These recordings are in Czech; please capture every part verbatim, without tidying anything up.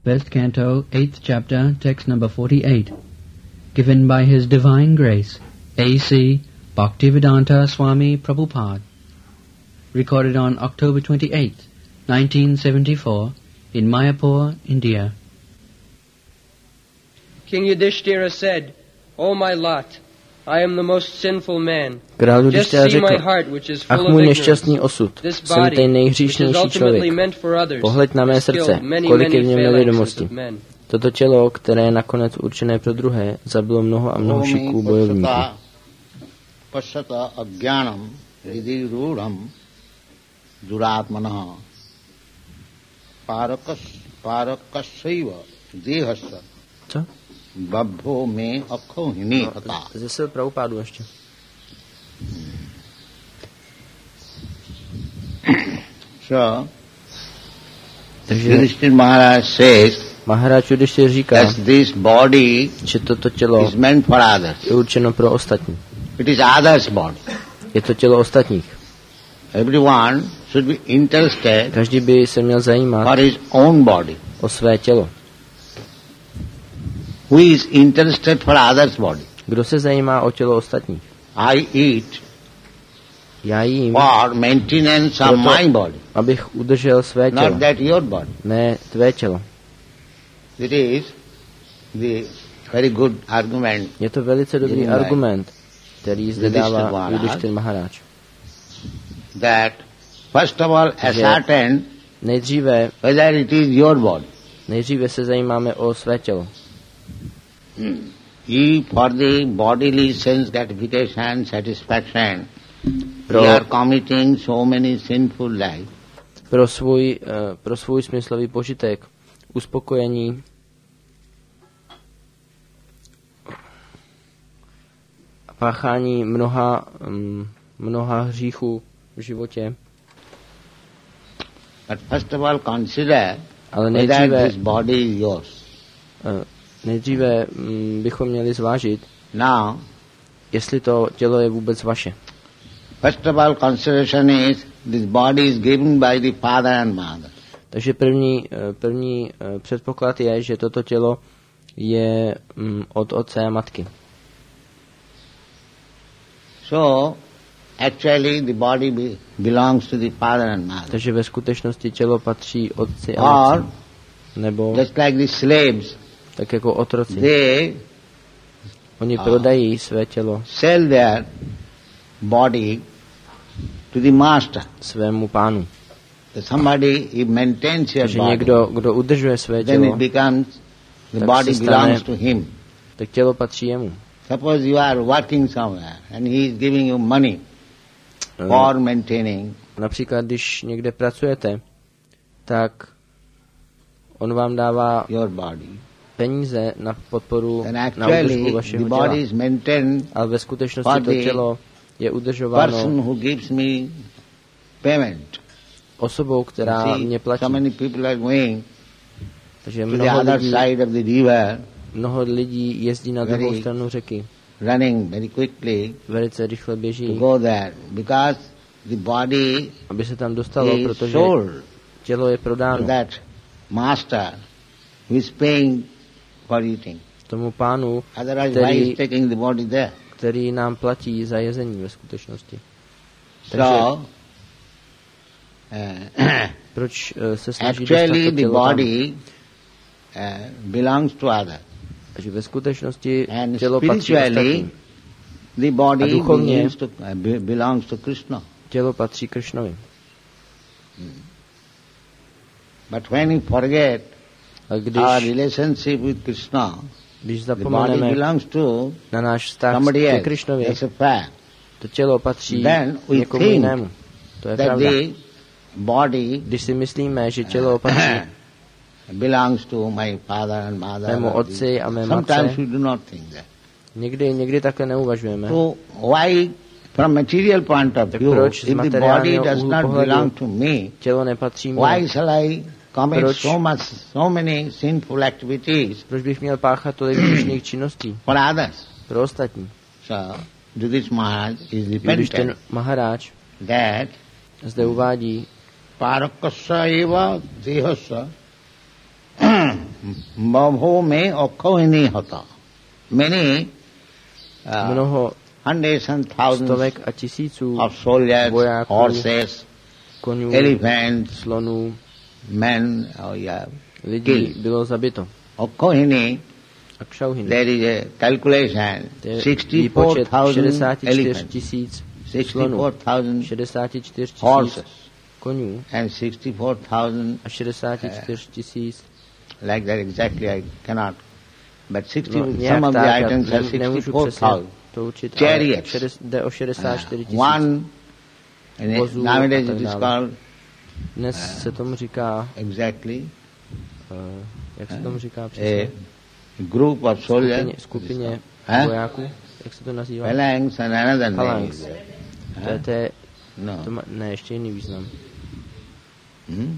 First Canto, eighth Chapter, text number forty-eight, given by His Divine Grace, A C Bhaktivedanta Swami Prabhupada, recorded on October twenty-eighth, nineteen seventy-four, in Mayapur, India. King Yudhishthira said, O my lot, I am the most sinful man. Král Just Yudhishthira see my řekl, heart, which is ach full of můj ignorance. nešťastný osud, This jsem body, ten which is nejhříšnější ultimately člověk. meant for others, Pohled na mé has srdce, killed many, kolik je v many něm phalanxes nevědomosti. of men. Toto tělo, které je nakonec určené pro druhé, zabilo mnoho a mnoho šiků bojovníků. Pasata agyánam hridhi růdham duratmanah parakas parakasaiva dehasa. Co? Babho me akho hini kata. Ze sil Prabhupádu ještě. So, Takže Yudhishthira Maharaj says Maharaj Yudhishthira říká, that this body že toto tělo is meant for others. je určeno pro ostatní. It is others' body. Je to tělo ostatních. Everyone should be interested Každý by se měl zajímat for his own body. o své tělo. Who is interested for others' body? Kdo se zajímá o tělo ostatních? I eat Já jím, for maintenance of Proto- my body, abych udržel své tělo, not that your body. ne tvé tělo. It is the very good argument Je to velice dobrý Jiný mají. argument, který zde Yudhishthira dává Maharaj. Yudhishthira Maharaj. that first of all ascertain Nejdříve, whether it is your body. nejdříve se zajímáme o své tělo. If for the bodily sense gratification, satisfaction, Pro, we are committing so many sinful lives, pro, svůj, uh, pro svůj smyslový požitek, uspokojení, páchání mnoha, um, mnoha hříchů v životě, but first of all consider ale whether nejdříve, this body is yours. uh, nejdříve um, bychom měli zvážit, Now, jestli to tělo je vůbec vaše. first of all consideration is this body is given by the father and mother. Takže první, eh, první eh, předpoklad je, že toto tělo je mm, od otce a matky. So, actually the body be, belongs to the father and mother. Takže ve skutečnosti tělo patří otci a matce. Or, Nebo just like the slaves, tak jako otroci. they Oni prodají své tělo sell their body to the master. svému pánu. Somebody, he maintains your Takže body, někdo, kdo udržuje své then tělo, it becomes, the tak body se stane- belongs to him. tak tělo patří jemu. Suppose you are working somewhere and he is giving you money Eh, for maintaining, Například, když někde pracujete, tak on vám dává your body. peníze na podporu, Then na actually údržbu the vašeho těla. body is maintained Ale ve skutečnosti for to the tělo je udržováno person who gives me payment. osobou, která See, mě platí. so many people are going Takže to the mnoho other lidí, side of the river, mnoho lidí jezdí na druhou Very- stranu řeky. running very quickly Velice rychle to běží, go there, because the body aby se tam dostalo, is protože sold tělo je to prodáno that master who is paying for eating. tomu pánu, Otherwise, why který, is taking the body there? který nám platí za jezení ve skutečnosti. So, uh, Proč eh, se snaží dostat actually to the tělo tam? body uh, belongs to others. Takže ve skutečnosti And tělo patří spiritually, ostatním. the body A duchovně- belongs to, uh, be- belongs to Krishna. Tělo patří Kršnovi. But when we forget A our když, relationship with Krishna, když the body zapomeneme belongs to na náš vztah somebody ke else. Kršnovi, That's a fact. to tělo patří Then we někomu think jinému. To je That pravda. the body Když si myslíme, že tělo patří belongs to my father and mother. mému or the- otci a mé Sometimes matce, we do not think that. někdy, někdy také neuvažujeme. So why, from material point of Tak view, proč z if the body materiálního does úhlu not pohledu belong to me, tělo nepatří why mně? shall I commit Proč? so much, so many sinful activities Proč bych měl páchat tolik hříšných činností for others? pro ostatní? So, Yudhishthira Maharaj is Když ten repentant Maharáč that zde uvádí, parakasya eva dehasya Babho me okkohini hata. Many uh, Mnoho hundreds and thousands stovek a tisíců of soldiers, vojáků, horses, konňů, elephants, slonů, men, oh yeah, lidí killed. bylo zabito. Okkohini, A Kšauhini, there is a calculation, to je sixty-four výpočet thousand šedesát čtyři elephants, tisíc sixty-four slonů, thousand šedesát čtyři tisíc horses, konňů and sixty-four thousand, a šedesát čtyři tisíc. like that exactly I cannot, but sixty, No, some nějak of the tak, items já are ne- nemůžu sixty-four přesně thousand. to učit, ale Chariots. šedes, jde o šedesát čtyři tisíc. One, and vozů nowadays a tak it is dále. called Dnes se tomu říká, exactly uh, jak se tomu říká a přesně? group of soldiers, Skupině, skupině Huh? vojáků, jak se to nazývá? phalanx and another name. Phalanx. is there. To je, to je, No. to má, ne, ještě jiný význam. Hmm?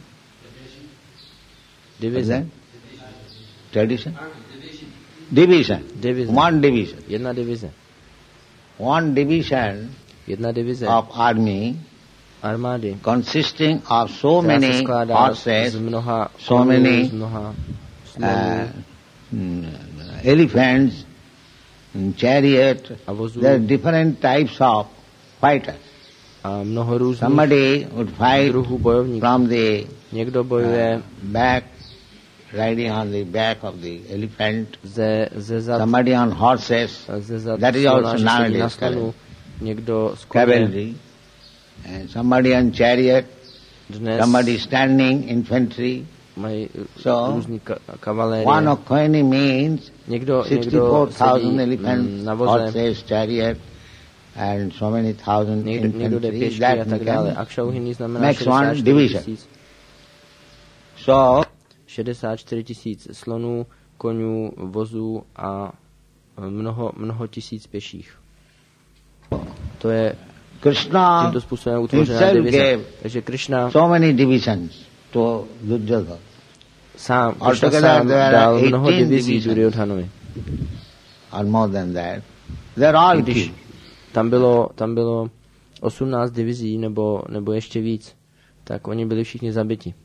What's Divize. that? Tradition? Division. Divize. One division. Jedna divize. One division Jedna divize of army armády, consisting of so která se many skládá horses, z mnoha so konů, many z mnoha uh, slonů mm, elephants, mm, chariot. a vozů There are different types of fighters. a mnoho různých Somebody would fight druhů bojovníků. from the Někdo bojuje uh, back, riding on the back of the elephant. ze, ze zad, Somebody on horses, ze zad that is slona, also že sedí na nowadays slonu, někdo z koně, cavalry, and somebody on chariot, dnes somebody standing infantry. mají So, různý ka- kavalérie. One okkohini means Někdo, někdo sixty-four thousand sedí elephants, mm, na voze, horses, chariot, and so many thousand někdo, někdo jde infantry. pěšky a That tak dále. can A Kšauhini znamená makes one šedesát čtyři division. tisíc. So, šedesát čtyři tisíc slonů, konňů, vozů a mnoho, mnoho tisíc pěších. To je Krishna tímto způsobem utvořená himself divize. gave Takže Krishna so many divisions to Duryodhana. sám, Krishna Altogether sám there are dal mnoho eighteen divizí divisions. Duryodhanovi. Or more than that. They're all Když killed. tam bylo, tam bylo osmnáct divizí nebo, nebo ještě víc, tak oni byli všichni zabiti.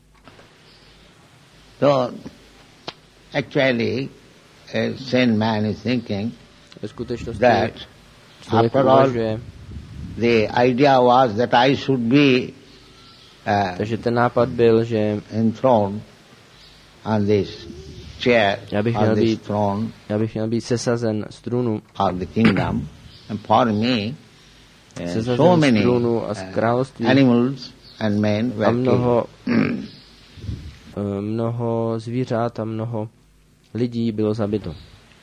So, actually, a sane man is thinking Ve skutečnosti that člověk after all, uvažuje, the idea was that I should be uh, takže ten nápad byl, že enthroned on this chair, Já bych on měl this být- throne já bych měl být sesazen z trůnu, of the kingdom. And for me, uh, sesazen so z many trůnu a z uh, království animals and men a were mnoho, eh, mnoho zvířat a mnoho lidí bylo zabito.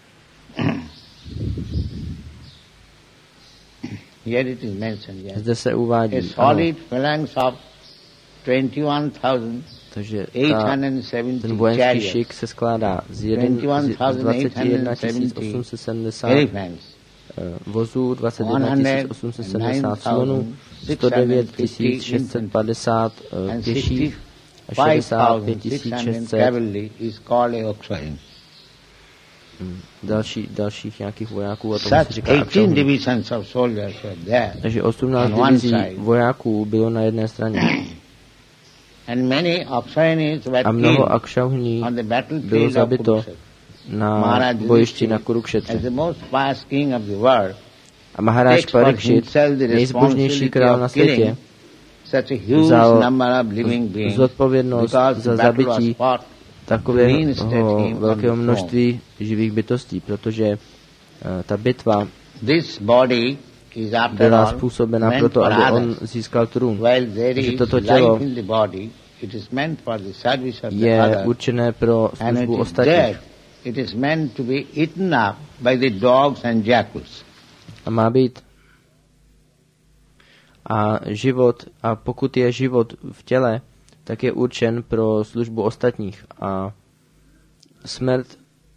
Here it is mentioned, yes. Zde se A uvádí, ano, solid phalanx of twenty-one thousand takže eight ta, hundred seventy ten vojenský chariots, šik se skládá z, jeden, z dvacet jedna tisíc osm set sedmdesát elephants, eh, vozů, dvacet jedna tisíc osm set sedmdesát slonů, sto devět tisíc šest set padesát eh, and pěších a sixty-five šedesát pět thousand tisíc six šest hundred set cavalry is called a Okshauhin. další, dalších nějakých vojáků a tomu se Such říká eighteen Akšauhin. divisions of soldiers were there, Takže osmnáct on one divizí side. vojáků bylo na jedné straně and many Okshauhinis were a mnoho killed Akšauhiní on the bylo battlefield of zabito Kurukshetra. na Maharaj bojišti na Yudhishthira, Kurukšetře. as the most pious king of the world, A Maharáž takes for Parikšit, himself the nejzbožnější responsibility král na of světě, killing such a huge vzal number of living beings zodpovědnost because za the battle was zabití fought takového reinstate him on velkého the množství živých bytostí, protože eh, ta bitva This body is after byla all způsobena meant proto, for aby on others. získal trůn. While there Takže is toto tělo life in the body, it is meant for the service of the je others. určené pro And it službu is ostatních. dead. It is meant to be eaten up by the dogs and jackals. A má být. A život, a pokud je život v těle, tak je určen pro službu ostatních. A smrt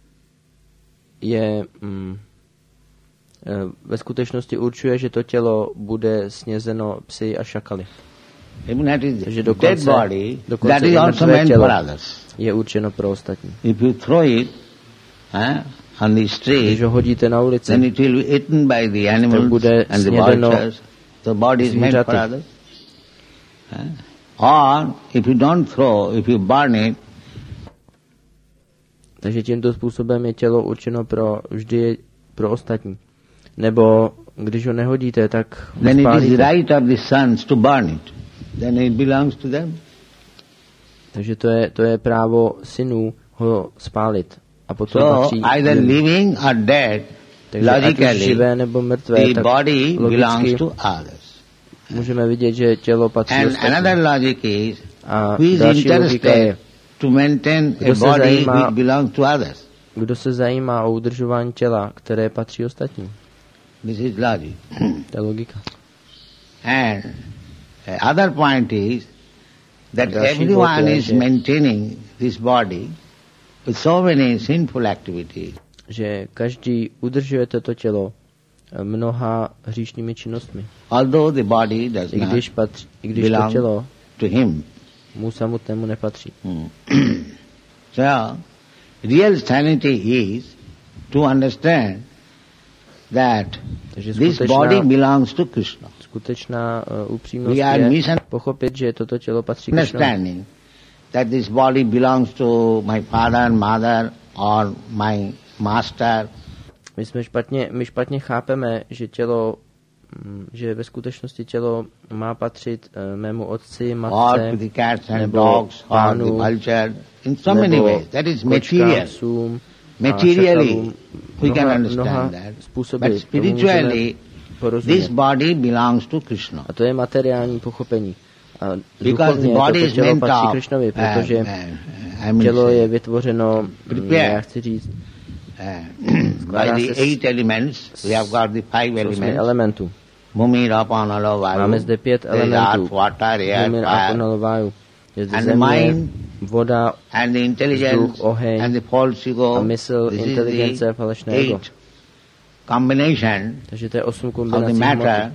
je mm, e, ve skutečnosti určuje, že to tělo bude snězeno psy a šakaly. Even that is Takže dead dokonce, body, dokonce that i is also mrtvé meant tělo for others. je určeno pro ostatní. If you throw it eh, on the street, Když ho hodíte na then ulici, it will be eaten by the animals bude and the snědeno vultures. The body is meant for zvířaty. others. Eh? Or if you don't throw, if you burn it, Takže tímto způsobem je tělo určeno pro vždy pro ostatní. Nebo když ho nehodíte, tak ho then it is spálíte. the right of the sons to burn it. Then it belongs to them. Takže to je, to je právo synů ho spálit. A potom So patří either jim. living or dead, Takže ať už logically, živé nebo mrtvé, the tak body belongs logicky to others. můžeme vidět, že tělo patří And ostatním. another logic is, A who is další logika je, interested to maintain kdo a se body zajímá- which belongs to others? kdo se zajímá o udržování těla, které patří ostatním. This is logic. To je logika. And the other point is that Další everyone bod je, is že- maintaining this body with so many sinful activities. Že každý udržuje toto tělo mnoha hříšnými činnostmi. Although the body does I not když, patří, i když to belong tělo to him. mu samotnému nepatří. Hmm. So, real sanity is to understand that Takže this skutečná, body belongs to Krishna. skutečná uh, upřímnost We are je pochopit, že toto tělo patří Krišnovi. Understanding that this body belongs to my father, mother or my master. My jsme špatně, my špatně chápeme, že tělo, mm, že ve skutečnosti tělo má patřit uh, mému otci, Or matce, to the cats and nebo dogs, or the pánu, vulture, in so many nebo ways. That is kočkám, material. psům, a Materially, šakalům. we can Mnoha- understand mnoha that. způsoby But tomu můžeme spiritually, porozumět. this body belongs to Krishna. A to je materiální pochopení. A Because the duchovně body toto is tělo meant patří of, Krišnovi, uh, protože uh, I mean, tělo je vytvořeno, mm, Prepare. já chci říct, uh, by skládá the se z- eight elements. We have got the five z osmi elements. elementů. Bhumi, Rapa, Nala, Vayu. Máme zde pět There is elementů. earth, water, air, Bhumir, fire, Apo, Váju. Je zde and the země, mind, voda and the intelligence, vzduch, oheň and the false ego. a mysl, This is inteligence, the falešné ego. eight combination Takže to je osm of the kombinací matter. hmoty.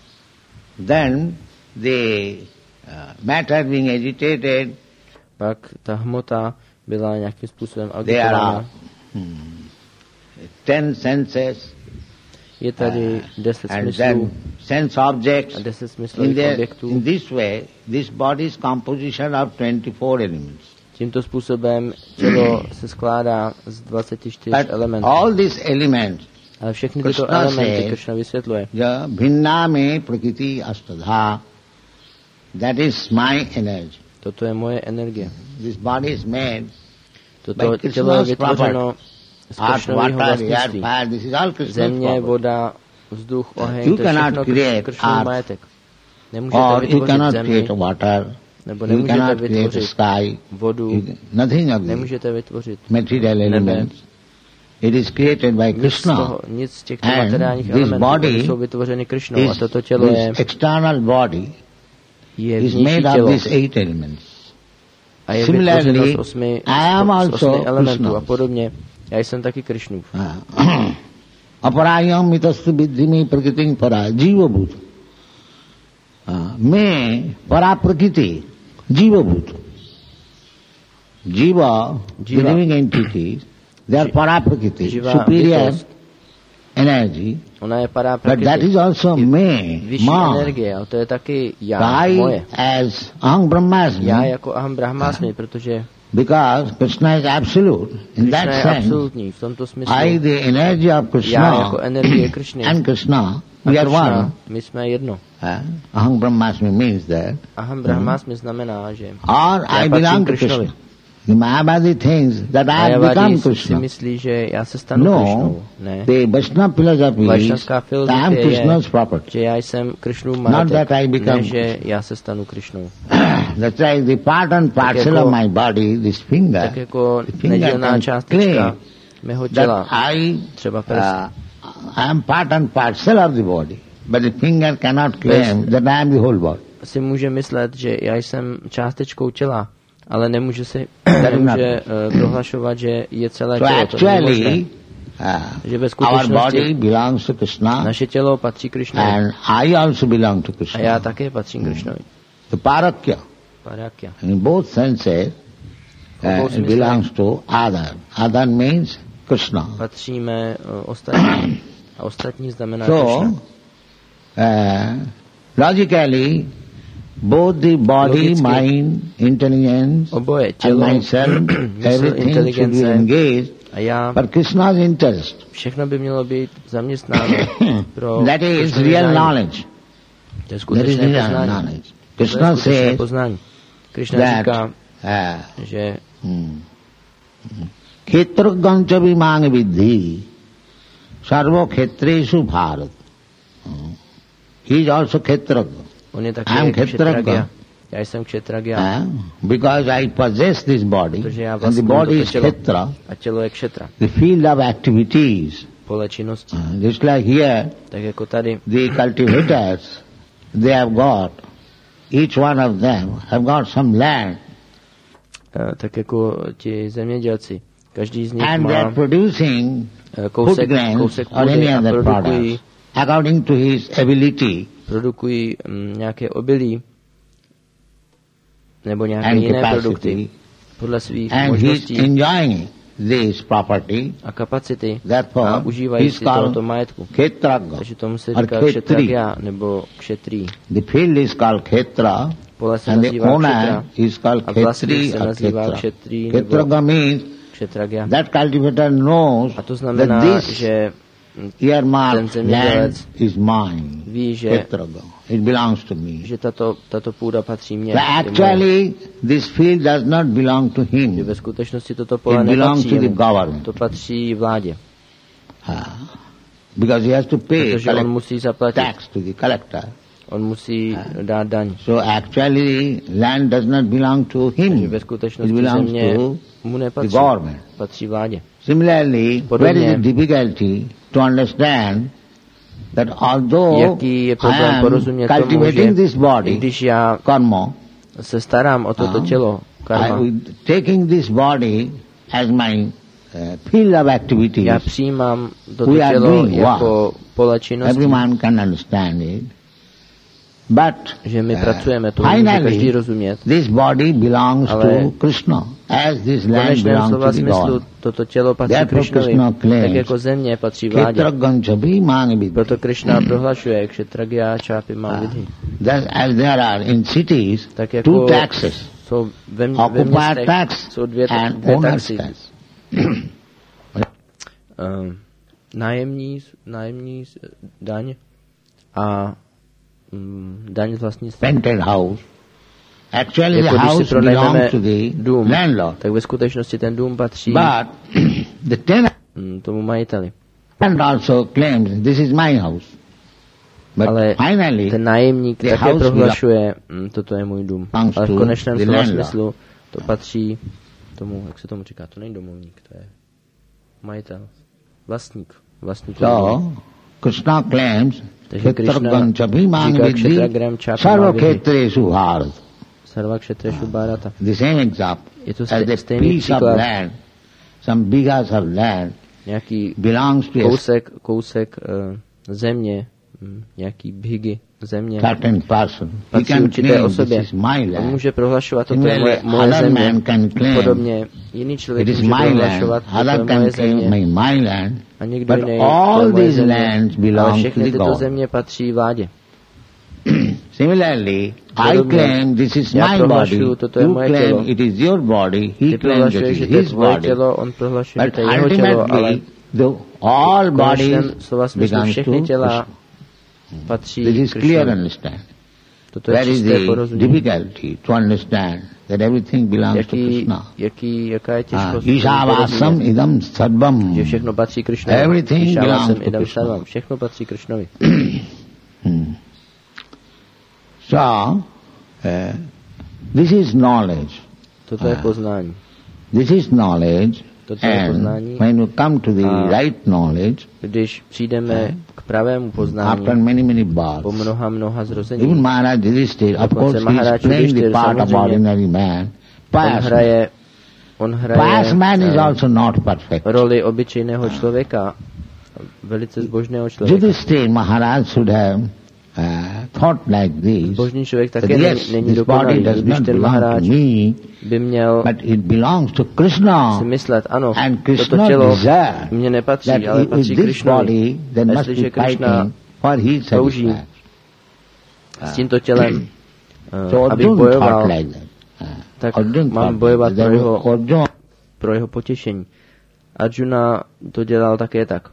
Then the uh, matter being agitated, Pak ta hmota byla nějakým způsobem there are agitována. hmm, ten senses, Je tady deset and smyslů then sense objects. a deset In, smyslových the, objektů. in this way, this body is composition of twenty-four elements. Tímto způsobem tělo se skládá z dvaceti čtyř But elementů. all these elements, Ale všechny tyto Krishna elementy says- Krishna vysvětluje. ja, bhinna me prakriti astadha, that is my energy. Toto je moje energie. This body is made Toto by tělo je Krishna's vytvořeno z earth, Krishnového water, air, vlastnictví. fire, this is all Krishna's Země, property. voda, vzduch, oheň, You to je cannot všechno create Krishnův earth. majetek. Nemůžete Or you vytvořit cannot zemi, create water, nebo you nemůžete cannot create vytvořit sky, vodu, you, nothing of these nemůžete vytvořit material nebe. elements. It is created by nic z, Krishna. toho, nic z těchto And materiálních this elementů, body které jsou vytvořeny Krishnou. A This, toto tělo je, this external body je is vnější made of tělo these eight elements. a je Similarly, vytvořeno z osmi, I am z also osmi elementů Krishna. a podobně. Já jsem taky Krishnův. Aparayam mitastu viddhimi prakritim para jiva bhut. Me para prakriti jiva bhut. Jiva, the Jiva. living entities, they are para prakriti, Jiva superior bytost. energy, Ona je padá but that prakriti. is also me, Vyšší ma. energie, a to je taky já, I moje. as Aham Brahmasmi, Já jako Aham Brahmasmi, protože because Krishna is absolute. In Krishna that je sense, absolutní v tomto smyslu. I, the energy of Já Krishna jako energie Krishny and Krishna, a we are Krishna, one. my jsme jedno. Eh? Aham Brahmasmi means that. Aham Brahmasmi znamená, že Or I já patřím belong to Krishnovi. Krishna. The Mayavadi thinks that I have become Mayavadi si Krishna. myslí, že já se stanu No, Krishnou. Ne. the Vaishnava philosophy is Vaishnavská that I am filozofie Krishna's je, property. že já jsem Krishnův Not majetek, that I become ne, že já se stanu Krishnou. That's why the part and parcel jako- of my body, this finger, Tak jako the finger nedělná can částečka claim mého těla, that I, třeba prst, uh, I am part and parcel of the body, but the finger cannot claim that I am the whole body. si může myslet, že já jsem částečkou těla, ale nemůže si is nemůže uh, prohlašovat, že je celé So tělo. To není možné. actually, Že ve uh, our body skutečnosti belongs to Krishna naše tělo patří Krišnovi and I also belong to a Krishna. já také patřím Krišnovi. The parakya, Parakya. in both senses, V obou uh, it smyslech belongs to Adar. Adar means Krishna. patříme uh, ostatní. A ostatní znamená So, Krishna. uh, logically, both the body, Logicky. mind, intelligence, Oboje, and tělo, myself, mysl, everything should be inteligence engaged a já, for Krishna's interest. všechno by mělo být zaměstnáno pro That is Krishnovi real zájem. knowledge. To je That is skutečné real poznání. knowledge. To je Krishna skutečné says poznání. Krishna that říká, uh, že Khetragam cha vimang vidhi sarva khetreshu bharat. He is also Khetraga. on je I am taky Khetraga. Kshetragya. Já jsem Kshetragya. Uh, because I possess this body, Protože já and the vlastním body toto is tělo. Khetra, A tělo je Kshetra. the field of activities. Pole činnosti. Uh, just like here, Tak jako tady, the cultivators, they have got, each one of them have got some land, eh, tak jako ti zemědělci. Každý z nich and they are má producing eh, food kousek, grains kousek or any půdy a other produkují, products according to his ability produkují mm, nějaké obilí nebo nějaké and jiné produkty capacity, podle svých and he is možností enjoying this property. a kapacity a Therefore, užívají he is si tohoto called majetku. Khetraga Takže tomu se or říká Khetri. Kshetragya nebo Kshetri. The field is called Khetra, Pole se and the nazývá owner Kshetra is called a vlastník Khetri se or nazývá Khetra. Kshetri nebo Khetraga means Kshetragya. that cultivator knows A to that znamená, this že ten earmarked land zemědělec is mine. ví, že, Khetraga. It belongs to me. že tato, tato půda patří mně. But je moje. actually, this field does not belong to Že him. ve skutečnosti toto pole It belongs nepatří to the jemu. government. To patří vládě. Ah. Because he has to pay Protože on collect musí zaplatit. tax to the collector. On musí dát daň. So actually, land does not belong to Takže him. ve It skutečnosti belongs země to mu the nepatří. government. Patří vládě. Similarly, Podobně. where is the difficulty to understand that although Jaký je I problém am porozumět tomu, cultivating že this i body, když já karma, se starám o toto Ah. tělo, karma, I, taking this body as my uh, field of activities, já přijímám toto We are tělo doing jako pole činnosti, everyone can understand it. But že my uh, pracujeme, to může každý finally, rozumět. this body belongs Ale to Krishna, as this V land konečném belongs slova to the smyslu God. toto tělo patří Therefore Krišnovi, Krishna claims, tak jako země patří vládě. Khetragancha bhimani Proto Krishna prohlašuje Kshetragya Čápi mám vidhi. That as there are in cities Tak jako two taxes, jsou ve, ve occupier městech tax jsou dvě, and dvě owner's taxy. tax. Um, nájemní, nájemní daň a um, daň z vlastnictví. Rented house. Actually the Jako když si house pronajmeme belongs to the dům, landlord. tak ve skutečnosti ten dům patří But the tenant mm, tomu majiteli. also claims this is my house. But Ale finally ten nájemník the také house prohlašuje, mm, toto je můj dům. belongs Ale v to konečném the slova landlord. smyslu to patří tomu, jak se tomu říká, to není domovník, to je majitel, vlastník. Vlastník. So Krishna claims Takže Krishna Khetragancha bhimani říká vidhi Kshetragram Čápi sarva mám vidhi. khetreshu bharat. Sarva Kshetreshu Bharata. The same example. Je to As ste- the stejný piece of příklad. land, some bighas of land Nějaký belongs to a kousek, kousek uh, země, mm, nějaký bhigy země, certain person. He patří can určité claim osobě. this is my On land. může prohlašovat, toto je moje, Similarly, moje other země. man can claim Podobně jiný člověk it is může my land, prohlašovat, toto je other moje can claim země. my, my land, A někdo but jiný, to je all moje these země. lands Ale belong to všechny the tyto God. země patří vládě. Similarly, I Podobně, claim this is já my prohlašuju, body, toto je you moje claim tělo. it is your body, he Ty claims it prohlašuješ, že is to je his tvoje body. tělo, on prohlašuje, že But to je jeho tělo, ale ultimately, the, all v konečném bodies slova smyslu belong všechny to těla Krishna. patří This is clear Krishnovi. understand. Toto je That is čisté the porozumění. difficulty to understand that everything belongs to Jaký, Krishna. jaký, jaká je Ah, těžkost? Išávásam porozumět, idam sarvam. že všechno patří Krishnovi. Everything Išávásam belongs to idam Krishna. sarvam. Všechno patří Krishnovi. Hmm. So, uh, this is knowledge. Toto je Ah. poznání. This is knowledge. Toto je And poznání. when you come to the Ah. right knowledge, Když přijdeme k pravému poznání after many, many po births, mnoha, mnoha even zrození, Maharaj Yudhishthira, of Dokonce course, he is Maharaj playing the Yudhishthira part of samozřejmě ordinary man. on Pious man. hraje, on Pious hraje man is eh, also not perfect. roli obyčejného člověka, velice zbožného člověka. Yudhishthira Maharaj should have uh, thought like this. Božný člověk That také yes, není, není this body dokonalý. does Když not ten belong to Maharáč me, by měl but it belongs to Krishna. si myslet, ano, And toto Krishna tělo desires mně that nepatří, ale with patří this Krishnovi. body there A must jestliže be Krishna fighting for his touží satisfaction. s tímto tělem So abych Arjuna bojoval, thought like that. Uh, tak Arjuna mám thought bojovat that pro jeho, Arjuna pro jeho potěšení. Arjuna to dělal také tak.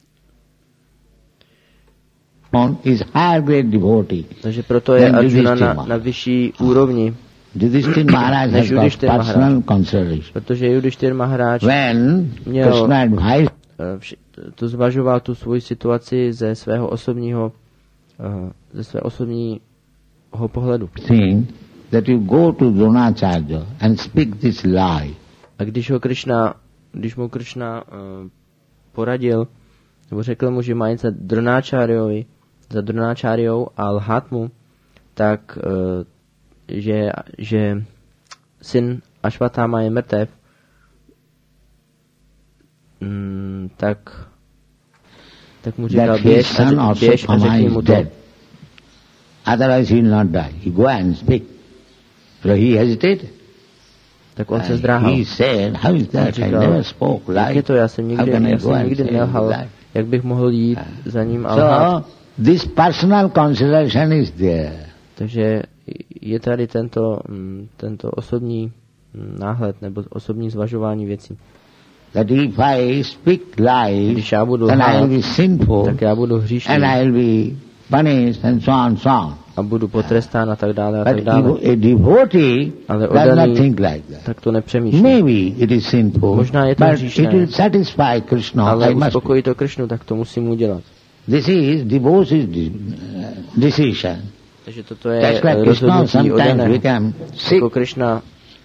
is higher grade devotee. Takže proto je Then Arjuna Yudhishthira. na, na vyšší úrovni, Yudhishthira Maharaj has než got Yudhishthira personal Maharaj. consideration. Protože Yudhishthira Maharaj When měl Krishna advised eh, vš- to zvažoval tu svoji situaci ze svého osobního, eh, ze svého osobního pohledu. thing that you go to Dronacharya and speak this lie, A když ho Krishna, když mu Krishna uh, poradil, nebo řekl mu, že má jít za Dronáčáriovi, za Dronáčáriou a lhát mu, tak uh, že, že syn Ashwatthama je mrtev, mm, tak tak mu říkal, that his běž son a, also běž a Pama řekni is mu to. dead. Otherwise he will not die. You go and speak. So he hesitated. Tak on se And zdráhal. he said, how is On that? I říkal, never spoke jak lie. je to, já jsem How nikdy, can I já go jsem and nikdy say nelhal, lie? jak bych mohl jít za ním a lhát. So this personal consideration is there. Takže je tady tento, mm, tento osobní mm, náhled nebo osobní zvažování věcí. That if I speak lies, Když já budu then I lhát, will be sinful tak já budu hříšný and I will be punished and so on, so on. a budu potrestán a tak dále a tak But dále. a devotee Ale does not oddaný think like that. tak to nepřemýšlí. Maybe it is sinful, Možná je to but hříšné. it will satisfy Krishna. Ale I must. uspokojí to Krishnu, tak to musím udělat. This is devotee's de- uh, decision. Takže toto je That's why eh, Krishna rozhodnutí sometimes oddaného. become sick. Jako Krishna,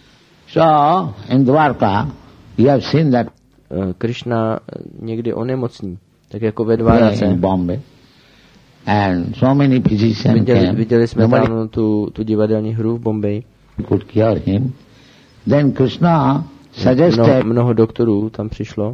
So in Dwarka, you have seen that eh, Krishna eh, někdy onemocní, tak jako ve there Dvárace. in Bombay, and so many physicians Viděli, came. viděli jsme Nobody tam tu, tu divadelní hru v Bombeji. could cure him. Then Krishna Mnoho, suggested mnoho doktorů tam přišlo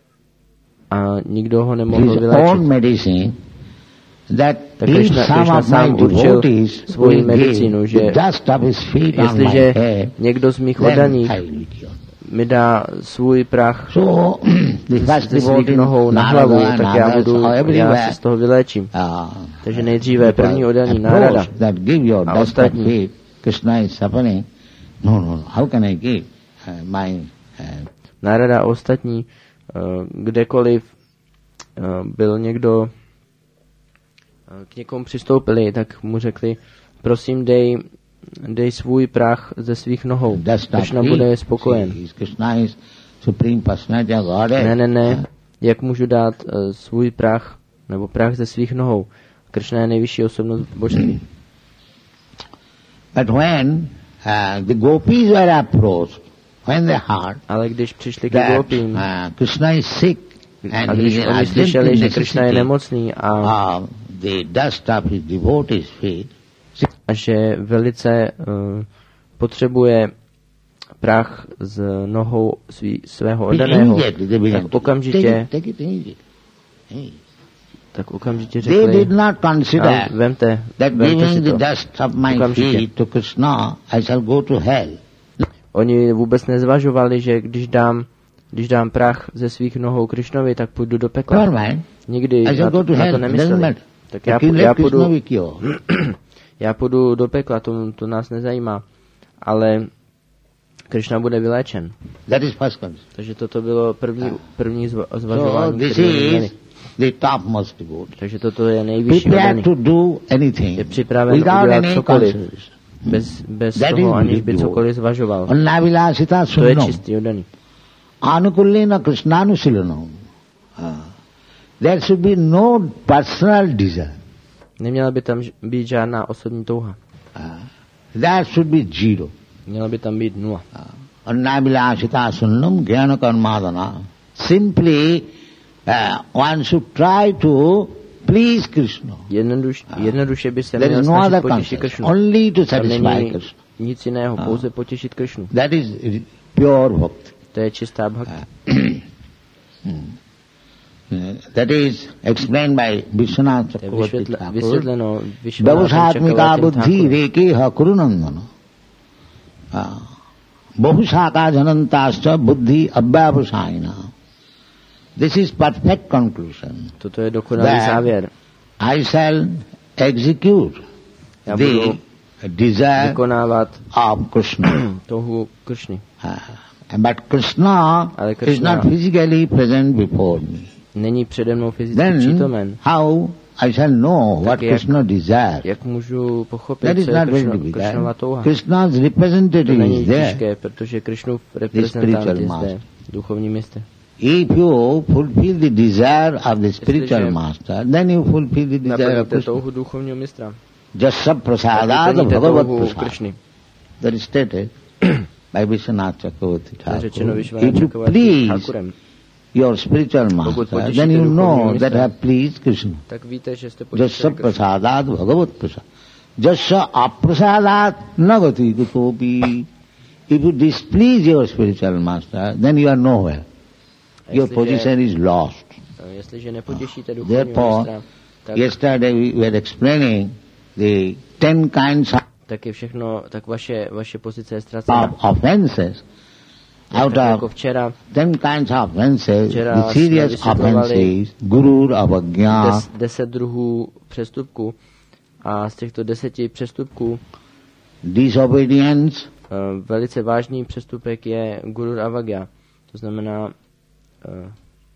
a nikdo ho nemohl his own vylečit. medicine, that Tak if Krishna, some Krishna of my sám určil devotees svoji will medicínu, give že the dust of his feet on my jestliže head, někdo z mých then oddaných I will cure. mi dá svůj prach So the first ze svých devotee, nohou na hlavu, Narada and tak já, others, budu, are já everywhere. se z toho vyléčím. Uh, Takže nejdříve první oddaný Narada approach that give your a dust of ostatní. feet, Krishna is suffering. No, no, no, how can I give uh, my... Uh, Narada a ostatní, eh, kdekoliv eh, byl někdo, eh, k někomu přistoupili, tak mu řekli, prosím dej, dej svůj prach ze svých nohou. dust of Krishna feet. bude spokojen. See, Krishna is Supreme Personality of Godhead. Ne, ne, ne. Jak můžu dát uh, svůj prach, nebo prach ze svých nohou? Krishna je nejvyšší osobnost božství. But when uh, the gopis were approached, when they heard Ale když přišli k that gopím, uh, Krishna is sick and a he když is in oni urgent slyšeli, že Krishna je necessity nemocný a, of the dust of his devotees' feet, a že velice uh, potřebuje prach z nohou svý, svého oddaného, immediately they began tak to okamžitě, take it, take it immediately. Hey. tak okamžitě They řekli, did not consider "A, vemte, that vemte si giving the to. dust of my Okamžitě. feet to Krishna, I shall go to hell. Oni vůbec nezvažovali, že když dám, když dám prach ze svých nohou Krišnovi, tak půjdu do pekla. Never mind. Nikdy I na, shall go to na to hell. It doesn't nemysleli. matter. Tak You já, can pu- let já, Krishna půjdu, be cured. já půjdu do pekla, to, to nás nezajímá. Ale Krishna bude vyléčen. That is first condition. Takže toto bylo první, první zva, So zvažování, this které oni měli. is the topmost devotee. Takže toto je nejvyšší Prepared oddaný. to do anything Je připraven without udělat any cokoliv, consideration. bez, bez That toho, is aniž by devotee. cokoliv zvažoval. Annavilasita To je sunnam. čistý oddaný. Anukullena Krishnanusilanam. Ah. There should be no personal desire. Neměla by tam ž- být žádná osobní touha. Ah. That should be zero. Měla by tam být nula. Annavilasita sunnam jnana karmadana. Simply uh, one should try to please Krishna. Jednoduš, jednoduše by se There měl is no snažit other potěšit concept. Kršnu. Only to Tam satisfy není Krishna. nic jiného, pouze potěšit Kršnu. That is pure bhakti. To je čistá bhakti. That is explained by Vishwanath To je Chakravarti vysvětle, Thakur. vysvětleno Vishwanath Bhavushatmika Chakravartim buddhi Thakur. rekeha kurunandana. Bhavusaka janantascha buddhi abhyavasayina. This is perfect conclusion. Toto je dokonalý That závěr. I shall execute Já the budu desire vykonávat of Krishna. touhu Kršny. Uh, but Krishna Ale is Krishna not physically present before me. není přede mnou fyzicky Then přítomen. how I shall know what jak- Krishna desires? Jak můžu That pochopit, is co je not very Kršno, Kršnova difficult. touha? Krishna's To representative není is there. těžké, protože Kršnův reprezentant spiritual je master. zde, duchovní mistr. If you fulfill the desire of the spiritual Jestliže master, then you fulfill the desire of Naplníte Krishna. touhu duchovního mistra. Jasa Tak prasadada vyplníte bhagavat touhu prasad. Kršny. That is stated by Vishwanath Chakravarti To je řečeno Thakur. Vyšvanath If you Chakravarti please Thakurem. your spiritual Pokud master, potěšíte then you duchovního know that mistra, I have pleased Krishna. Tak víte, že jste Jasa potěšili Kršnu. prasadat bhagavat prasad. Jasa aprasadat nagati kutopi. If you displease your spiritual master, then you are nowhere. Your Jestliže- position is lost. Jestliže nepotěšíte duchovního Therefore, mistra, tak, yesterday we were explaining the ten kinds tak je všechno, tak vaše, vaše pozice je ztracena. of offenses. Out Tak jako of včera ten kinds of offenses, Včera the jsme serious vysvětlovali offenses, gurur, avagya, des, deset druhů přestupků a z těchto deseti přestupků disobedience, uh, velice vážný přestupek je guru avagya. To znamená uh,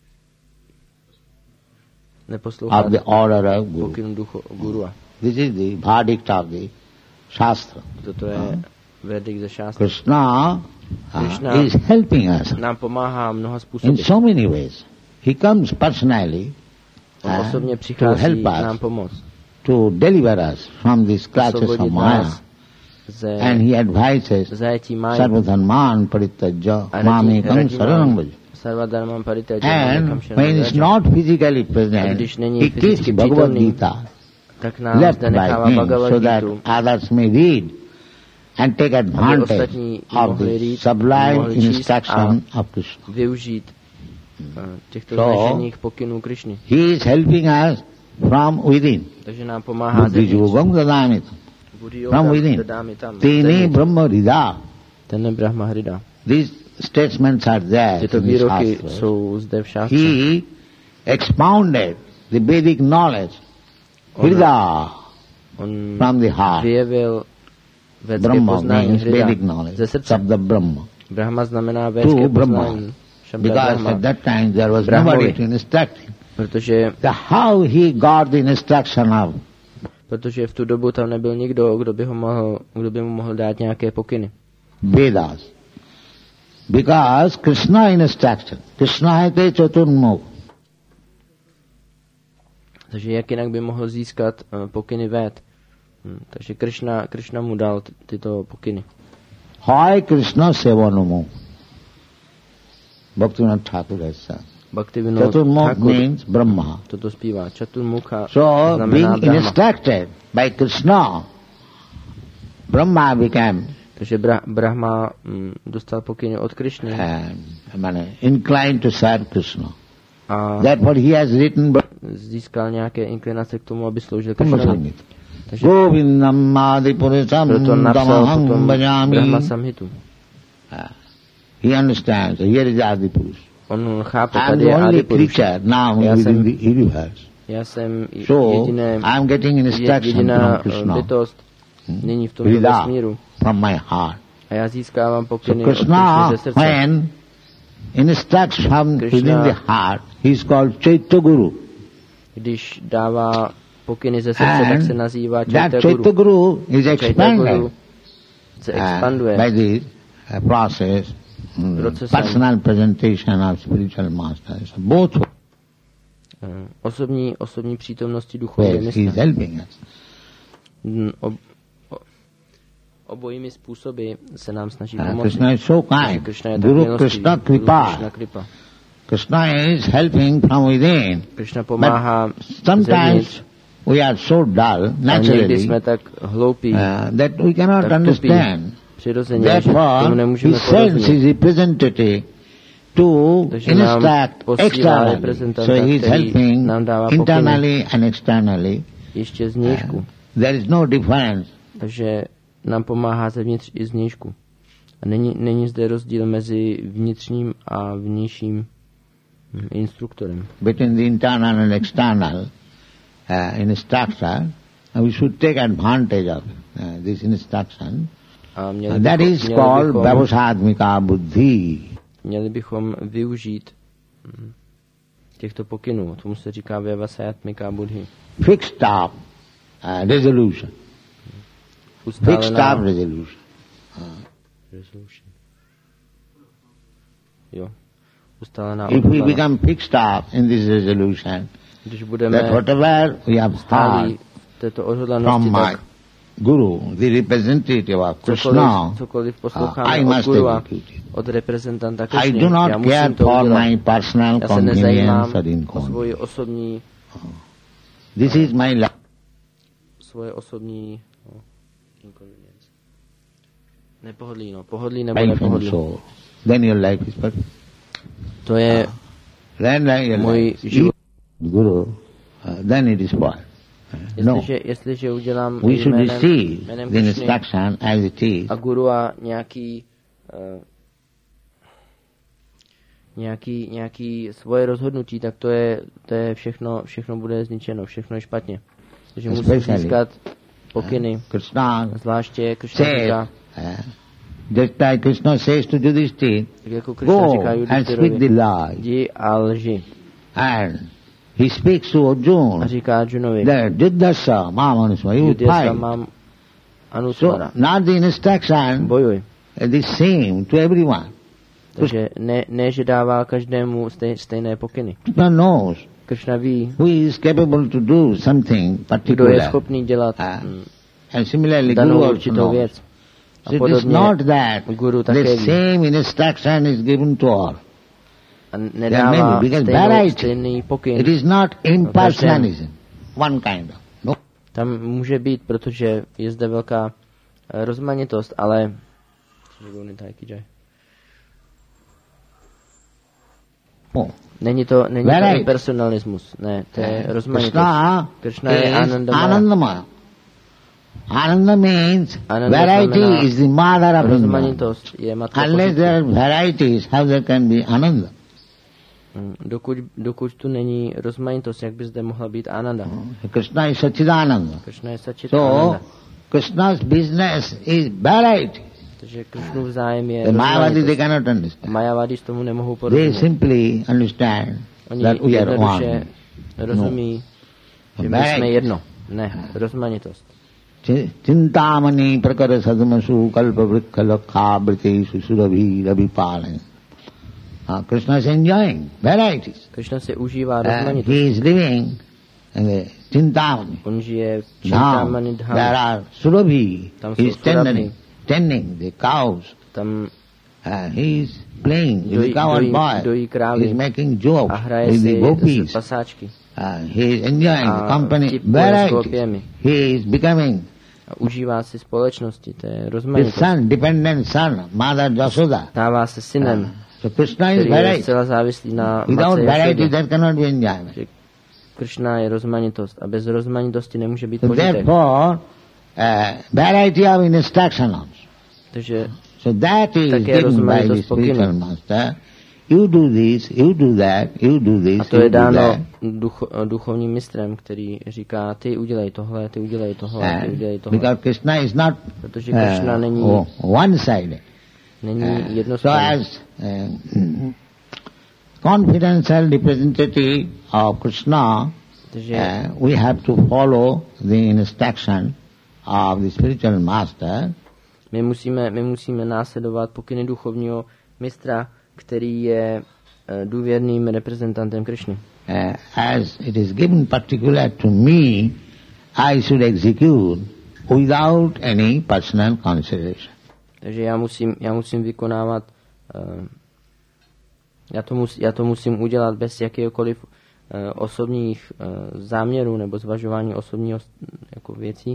neposlouchat of the order of guru. pokynu duchu gurua. This is the verdict of the Shastra. Toto je verdikt ze šástra. Krishna uh, Krishna is helping us Nám pomáhá mnoha in způsoby. so many ways. He comes personally On uh, osobně to přichází help nám us, pomoct. to deliver us from these clutches of Osvobodit Maya. nás ze And he advises zajetí máji. Sarvadharman parittajya A mamekam radí saranam nám bhaja. Sarvadharman parittajya And mamekam when sharanam he is vraja. not physically A present, když není he keeps fyzicky Bhagavad přítomný, Gita tak nám left zde by nechává him Bhagavad so that Gitu, others may read and take advantage ostatní of mohli the read, sublime mohli číst instruction of Krishna. využít uh, těchto So, znešených pokynů Krišny. He is helping us from within. Takže nám pomáhá Buddhi zevnitř. yogam dadamitam. Buddhi From yoga within. dodáme tam. Tene zevnitř. brahma rida. Ten je Brahma Hrida. These statements are there Tyto in the výroky Shastras. jsou zde v šástře. He expounded the Vedic knowledge, On, Hrida, on from the heart. vyjevil védské Brahma poznání means Hrida Vedic knowledge, ze srdce. Sabda Brahma. Brahma znamená védské To Brahma. poznání. Šabda Because Brahma. at that time there was Brahmovi. nobody to instruct him. Protože, The how he got the instruction of protože v tu dobu tam nebyl nikdo, kdo by, ho mohl, kdo by mu mohl dát nějaké pokyny. Vedas. Because Krishna instruction. Krishna hate chaturmukh. Takže jak jinak by mohl získat uh, pokyny véd. Hm, takže Krishna, Krishna mu dal ty, tyto pokyny. Hoy Krishna sevanumukh. Bhaktivinoda Thakur has said. Bhaktivinoda Chaturmukh Thakur means Brahma. toto zpívá. Chaturmukha So znamená being Brahma. instructed by Krishna, Brahma became Takže Bra- Brahma hm, dostal pokyny od Krishny um, inclined to serve Krishna. a Therefore he has written získal nějaké inklinace k tomu, aby sloužil Brahma Krishnovi. Samhita. Takže Govindam Adipurusam proto napsal Damaham potom Brahma Bhajami. Samhitu. He understands. Here is Adipurus. On chápe, I am tady the je only Adipuruša. creature now Já within jsem- the universe. Já jsem i- So jediné, I am getting instruction jediná from eh, Krishna, bytost nyní v tomto Vida, vesmíru. from my heart. A já získávám So pokyny od Krishna, Krishny ze srdce. when instructs from Krishna- within the heart, he is called Chaitya Guru. Když dává pokyny ze srdce, tak se nazývá that Chaitya Chaitya Guru. Guru is Chaitya expanded Guru se uh, expanduje by the uh, process, mm, Procesem. personal presentation of spiritual masters. Both eh, osobní, osobní přítomnosti duchovního ways he is mistra. helping us. Mm, ob, o- obojími způsoby se nám snaží Uh, pomoci. Krishna is so kind. Krishna je tak Guru milostivý. Krishna Guru Kripa. Krishna Kripa. Krishna is helping from within. Krishna pomáhá Sometimes zevnitř. we are so dull, A někdy naturally, jsme tak hloupí, uh, that we cannot tak tupí, understand. přirozeně, že tomu Therefore, nemůžeme he sends his porozumět. representative to Takže nám instruct posílá externally. reprezentanta, So he is který helping nám dává pokyny. internally and externally. Ještě znějšku. Uh, there is no difference. Takže nám pomáhá zevnitř i znějšku. A není, není zde rozdíl mezi vnitřním a vnějším hm, instruktorem. Between the internal and external uh, instructor, we should take advantage of uh, this instruction. A měli And that bychom, is měli called bychom, Vyavasādmika buddhi. měli bychom využít hm, těchto pokynů. Tomu se říká Vyavasátmika buddhi. Fixed up uh, resolution. Fixed Ustálená up resolution. resolution. Jo. Ustálená If we odhodlanost. become fixed up in this resolution, Když budeme that whatever we have stálí heard v této odhodlanosti, from my tak Guru, the representative of cokoliv, Krishna, cokoliv uh, posloucháme I od must Guru a execute it. od reprezentanta I Krišny, do not já care musím to for udělat. my personal Já se nezajímám convenience or o inconvenience. svoji osobní, This is my life. svoje osobní no, inconvenience. Nepohodlí, no. Pohodlí nebo Life and nepohodlí. soul. Then your life is perfect. To je Then uh, your můj life is život. Guru, uh, then it is spoiled. No. Jestliže, jestliže udělám We should jménem, receive jménem the Krišny instruction as it is. a Guru a nějaký uh, nějaký, nějaký svoje rozhodnutí, tak to je, to je všechno, všechno bude zničeno, všechno je špatně. Takže musím Especially, získat pokyny, Krishna zvláště Krishna says, říká, uh, just like Krishna says to Yudhishthira, tak jako Krishna go říká and speak the Yudhishtirovi, lie. jdi a lži. And he speaks to A Arjuna říká Arjunovi, that Yuddhasa mamanusma, you Yudyasa fight. mám So anusvara, not the instruction bojuj. is the same to everyone. Takže ne, ne že dává každému stej, stejné pokyny. Krishna knows Krishna ví, who is capable to do something kdo je particular. schopný dělat Ah. mm, And similarly, Guru danou also určitou knows. věc. A So it is podobně not that Guru the také ví. same instruction is given to all. A There nedává may be, because stejnou, variety. stejný pokyn. It is not impersonalism, one kind of. No. Tam může být, protože je zde velká eh, rozmanitost, ale no. není to, není to Variety. impersonalismus, ne, to je rozmanitost. Krishna, Krishna je is Anandamaya. Anandamaya. Ananda means Ananda variety znamená is the mother of Brahma. rozmanitost je matka Unless poznatku. there are varieties, how there can be Ananda? Mm, Dokud, dokud tu není rozmanitost, jak by zde mohla být Ananda. Krishna is Sachidananda. Krishna je Sachit So, Ananda. Krishna's business is variety. Takže Krishnův zájem je The Mayavadi, they rozmanitost. cannot understand. Mayavadis tomu nemohou They porozumět. simply understand Oni that we are jednoduše one. rozumí, že my Variety. jsme jedno. Ne, rozmanitost. Ch- Chintamani prakara sadmasu kalpa vrikha lakha britesu surabhi rabipalaya. Uh, Krishna is enjoying varieties. Krishna si užívá Uh, rozmanitost. he is living in the Chintamani. On žije v Now, Chintamani there Dham. are surabhi. Tam He is jsou surabhi. tending, tending the cows. Tam Uh, he is playing with Dojí- the cow and dojí- boy. dojí krávy. He is making jokes a hraje with the si s gopis. pasáčky. Uh, he is enjoying A the company vtipuje s varieties. gopiemi. He is becoming A užívá si společnosti, to je the rozmanitost. son, dependent son, Mother Jasoda. Stává se synem, So Krishna is který je variety. zcela závislý na Without matce variety Jašodě. there cannot be enjoyment. Že Krishna je rozmanitost a bez rozmanitosti nemůže být So požitek. therefore, uh, variety of instruction also. Takže So that is Také given by rozmanitost the spiritual pokynů. master. You do this, you do that, you do a this, to you je do dáno that. duch, duchovním mistrem, který říká, ty udělej tohle, ty udělej tohle, ty And udělej tohle. because Krishna is not Protože Krishna není, uh, one-sided. není Uh, so jednostranný. as uh, confidential representative of Krishna, Takže uh, we have to follow the instruction of the spiritual master. my musíme, my musíme následovat pokyny duchovního mistra, který je eh, důvěrným reprezentantem Krishny. Uh, as it is given particular to me, I should execute without any personal consideration. Takže já musím, já musím vykonávat, uh, já, to mus, já to musím udělat bez jakéhokoliv uh, osobních uh, záměrů nebo zvažování osobních jako věcí,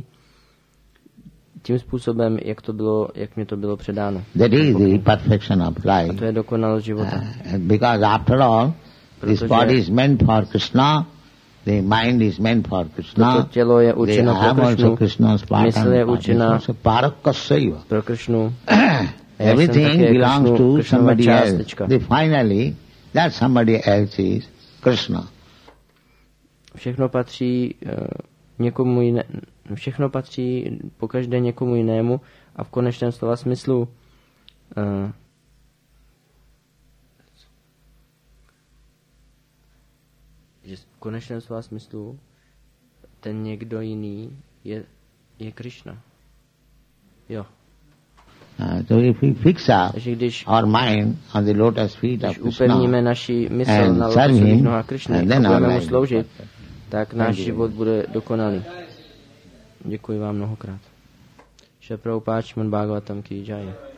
tím způsobem, jak to bylo, jak mě to bylo předáno. That is the perfection of A life. to je dokonalost života. Uh, because after all, this Protože- body is meant for Krishna, the mind is meant for Krishna, Toto tělo je the určeno I am pro also Krishnu, Krishna's part mysl je and určena also Parakasaiva. pro Krishnu. Everything také belongs Krishnu- to Krishnova somebody else. částečka. The finally, that somebody else is Krishna. Všechno patří uh, někomu jiné, všechno patří po každé někomu jinému a v konečném slova smyslu uh, že v konečném slova smyslu ten někdo jiný je, je Krishna. Jo. Uh, so if we fix up Takže když, our mind on the lotus feet of když upevníme Krishna naši mysl and na serve lotosových him, nohách Krishny and a then our budeme mu life sloužit, is perfect. tak náš Thank you. život bude dokonalý. Děkuji vám mnohokrát. Šri Prabhupada Srimad Bhagavatam ki jai.